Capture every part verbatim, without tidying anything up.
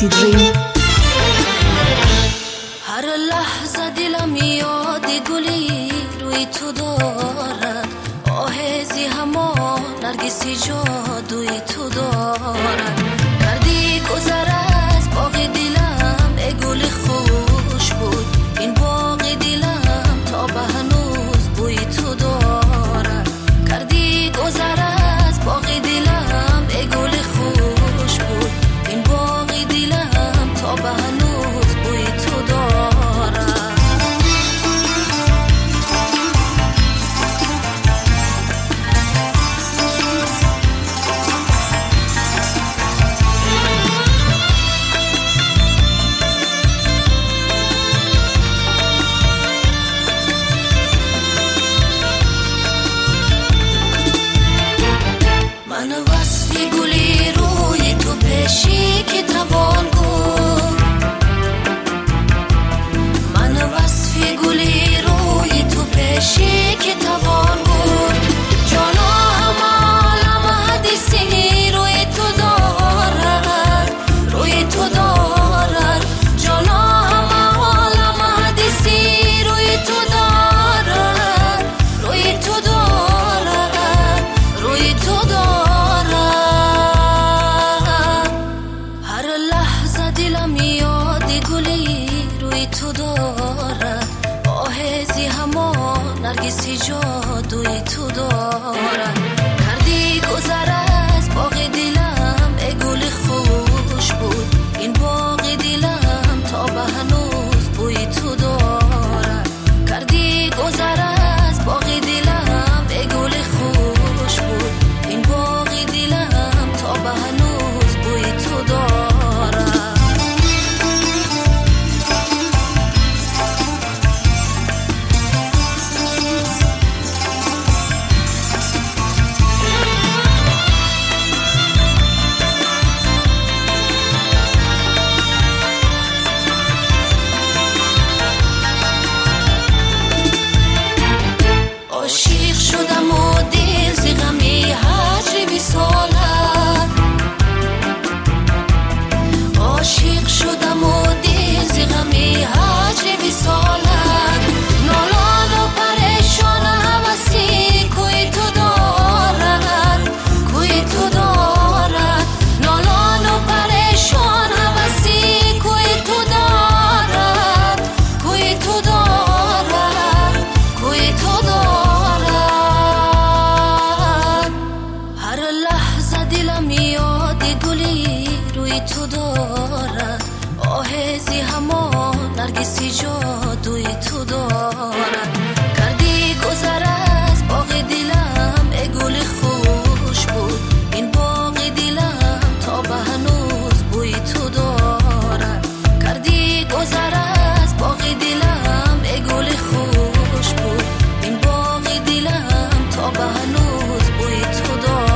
نقطه جی. هر لحظه دلم یاد گلی روی تو دارد، آهزی هما نرگسی جادوی تو دارد. کردی گذر از باغ دلم ای گل خوش بود، این باغ دلم تا به هنوز بوی تو دارد. کردی گذر از باغ دلم ای گل خوش بود، این باغ دلم تا به هنوز بوی تو دارد. من وصفی گلی روی تو پیشی که توان گفت، من وصفی گلی روی تو پیشی که توان گفت. جانا همه عالم حدیثی روی تو دارد، روی تو دارد. جانا همه عالم حدیثی روی تو دارد، روی تو دارد، روی تو دارد. تو دارد آهزی هما نرگسی جادوی تو دارد. کردی گذر از باغ دلم ای گل خوش بود، این باغ دلم تا به هنوز بوی تو دارد. کردی گذر از باغ دلم ای گل خوش بود، این باغ دلم تا به هنوز بوی تو دارد. عاشق شدم و دل زی غمی هجر وصالت، عاشق شدم و دل زی غمی هجر وصالت. نالان و پریشان هوسی کوی تو دارد، کوی تو دارد. نالان و پریشان هوسی کوی تو دارد، کوی تو دارد، کوی تو دارد. یاد گلی روی تو دارد، آهزی هما نرگسی جادوی تو دارد. کردی گذر از باغ دلم ای گل خوش بود، این باغ دلم تا به هنوز بوی تو دارد. کردی گذر از باغ دلم ای گل خوش بود، این باغ دلم تا به هنوز بوی تو دارد.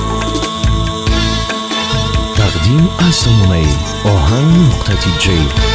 تقدیم از سامانه آهنگ نقطه جی.